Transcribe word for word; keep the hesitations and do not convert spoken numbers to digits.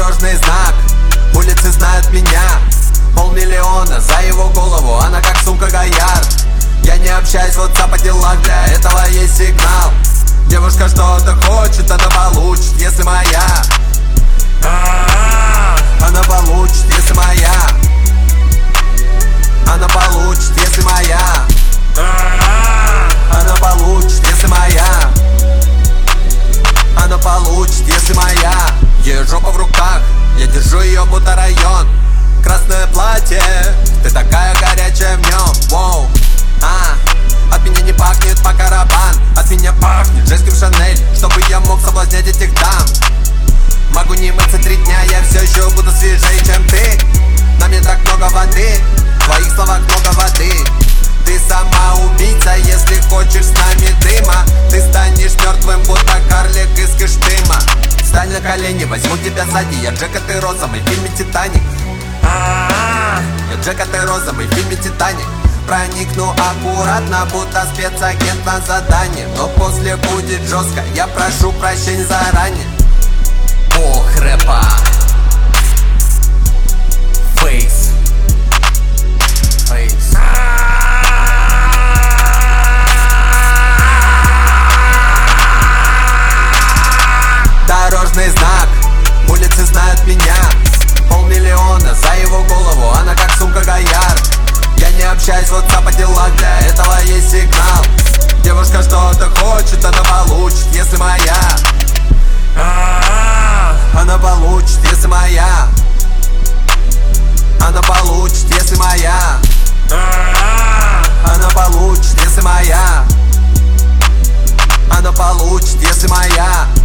Дорожный знак, улицы знают меня. Полмиллиона за его голову, она как сумка Гояр. Я не общаюсь в WhatsApp по делам, для этого есть сигнал. Девушка что-то хочет, она получит, если моя. Она получит, если моя. Она получит, если моя. Она получит, если моя. Она получит, если моя. Ее жопа в руках, я держу ее будто район. Красное платье, ты такая горячая в нем. Воу, а, от меня не пахнет по карабан. От меня пахнет жестким Шанель, чтобы я мог соблазнять этих дам. Могу не мыться три дня, я все еще буду свежее, чем ты. На мне так много воды, в твоих словах много воды. Ты сама убийца, если хочешь с нами дыма. Ты станешь мертвым, будто карлик из Кыштыма. Встань на колени, возьму тебя сзади. Я Джека, ты розовый в фильме «Титаник». Я Джека, ты розовый в фильме «Титаник». Проникну аккуратно, будто спецагент на задание. Но после будет жестко, я прошу прощения заранее. Бог рэпа Фейс Фейс Дорожный знак, улицы знают меня. Полмиллиона за его голову, она как сумка Гояр. Я не общаюсь в WhatsApp по делам, для этого есть сигнал. Девушка что-то хочет, она получит, если моя. Она получит, если моя. Она получит, если моя. Она получит, если моя. Она получит, если моя.